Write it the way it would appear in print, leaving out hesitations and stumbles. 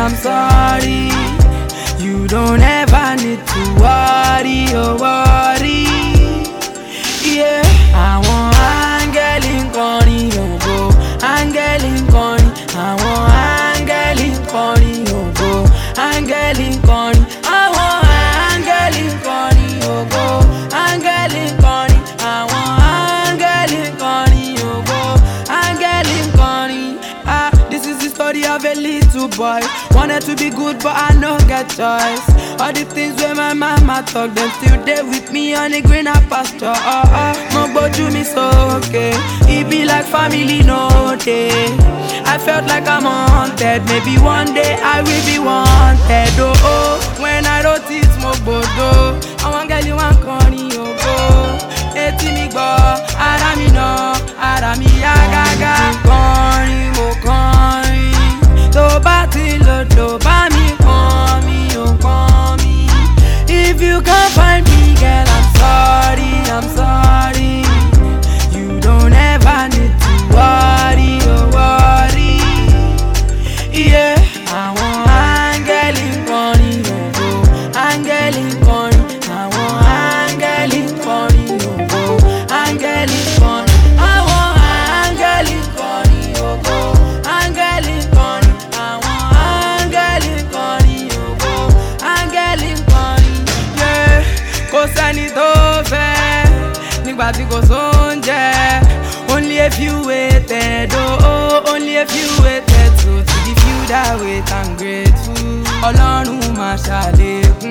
I'm sorry. You don't ever need to worry, oh worry. Yeah, àwọn áńgẹ́lì ń kọrin ògo, áńgẹ́lì ń kọrin, àwọn áńgẹ́lì ń kọrin ògo, áńgẹ́lì ń kọrin, àwọn áńgẹ́lì ń kọrin ògo, áńgẹ́lì ń kọrin, àwọn áńgẹ́lì ń kọrin ògo, áńgẹ́lì ń kọrin. Ah, this is the story of a little boy. Wanted to be good, but I no get choice. All the things where my mama talk, them still there with me on the greener pasture. Mo gbójú mi sókè, it be like family no day. I felt like I'm haunted, maybe one day I will be wanted. Oh, oh. When I notice mo gbódò, àwọn girl you wan kọrin ògo. Etí mi gbọ́, ara mi nà, ara mi yá gágá. Kọrin mo kọrin, tó bá ti lòdò bá mi kàn mí ò kàn mí. If you can't find me, girl, I'm sorry, I'm sorry. You don't ever need to worry, oh worry. Yeah, àwọn áńgẹ́lì ń kọrin ògo, áńgẹ́lì ń kọrin, àwọn áńgẹ́lì ń kọrin ògo, áńgẹ́lì ń kọrin, àwọn áńgẹ́lì ń kọrin ògo, áńgẹ́lì ń kọrin, àwọn áńgẹ́lì ń kọrin ògo, áńgẹ́lì ń kọrin. Yeah, kò sẹ́ni tó fẹ́ nígbà tí kò sóúnjẹ. Only a few waited, oh, only a few waited. So to the few that wait, I'm grateful. Ọlọ́run máa ṣàlékún.